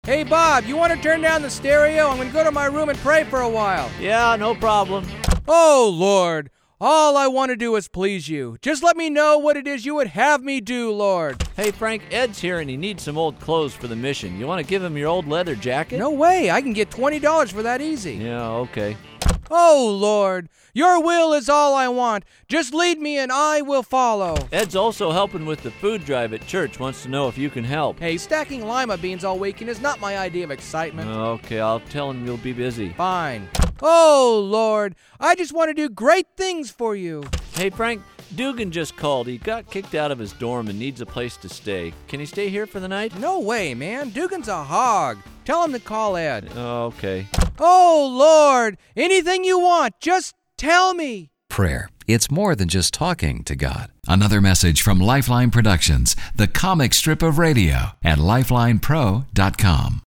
Hey, Bob, you want to turn down the stereo? I'm going to go to my room and pray for a while. Yeah, no problem. Oh, Lord, all I want to do is please you. Just let me know what it is you would have me do, Lord. Hey, Frank, Ed's here and he needs some old clothes for the mission. You want to give him your old leather jacket? No way, I can get $20 for that easy. Yeah, okay. Oh, Lord, your will is all I want. Just lead me and I will follow. Ed's also helping with the food drive at church. Wants to know if you can help. Hey, stacking lima beans all weekend is not my idea of excitement. Okay, I'll tell him you'll be busy. Fine. Oh, Lord, I just want to do great things for you. Hey, Frank, Dugan just called. He got kicked out of his dorm and needs a place to stay. Can he stay here for the night? No way, man. Dugan's a hog. Tell him to call Ed. Okay. Oh, Lord, anything you want, just tell me. Prayer. It's more than just talking to God. Another message from Lifeline Productions, the comic strip of radio, at lifelinepro.com.